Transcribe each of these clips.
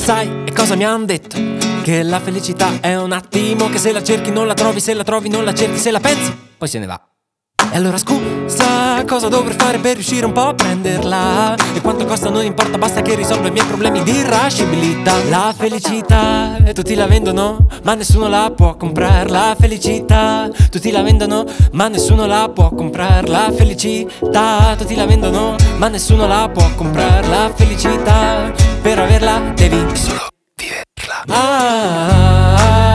Sai, e cosa mi han detto? Che la felicità è un attimo, che se la cerchi non la trovi, se la trovi non la cerchi, se la pensi, poi se ne va. E allora scusa, cosa dovrei fare per riuscire un po' a prenderla? E quanto costa non importa, basta che risolva i miei problemi di irascibilità. La felicità, tutti la vendono, ma nessuno la può comprare. La felicità, tutti la vendono, ma nessuno la può comprare. La felicità, tutti la vendono, ma nessuno la può comprare. La felicità, per averla devi solo viverla.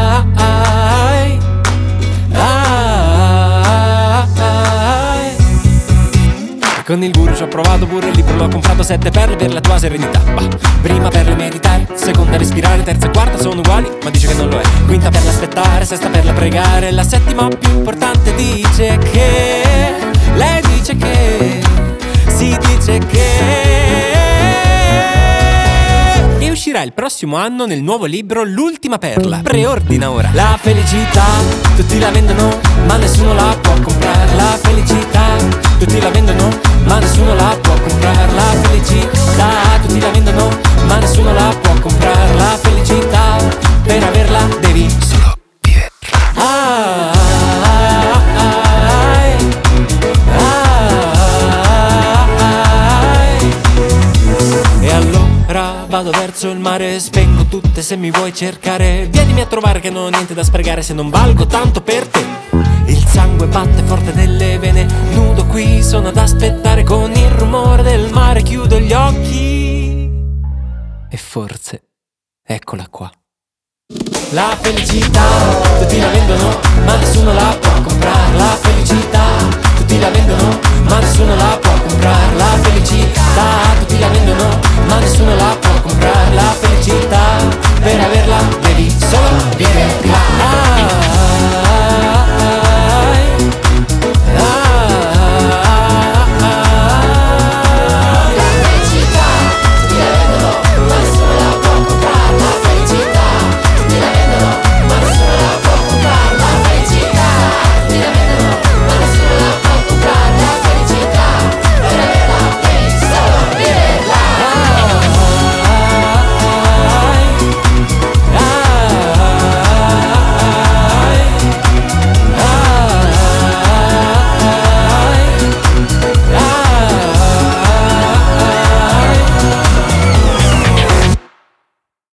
Con il guru ci ho provato pure il libro, l'ho comprato 7 perle per la tua serenità. Bah, prima perla meditare, seconda respirare, terza e quarta sono uguali, ma dice che non lo è. Quinta perla aspettare, sesta perla pregare, la settima più importante dice che, lei dice che, si dice che e uscirà il prossimo anno nel nuovo libro L'ultima perla. Preordina ora. La felicità, tutti la vendono, ma nessuno la può comprare. La felicità, tutti la vendono, ma nessuno la può comprare. La felicità, tutti la vendono, ma nessuno la può comprare. La felicità, per averla devi solo viverla. E allora vado verso il mare, spengo tutte se mi vuoi cercare. Vienimi a trovare che non ho niente da sprecare, se non valgo tanto per te. Il sangue batte forte nelle vene, nudo qui sono ad aspettare. Con il rumore del mare chiudo gli occhi e forse eccola qua. La felicità, tutti la vendono, ma nessuno la può comprare.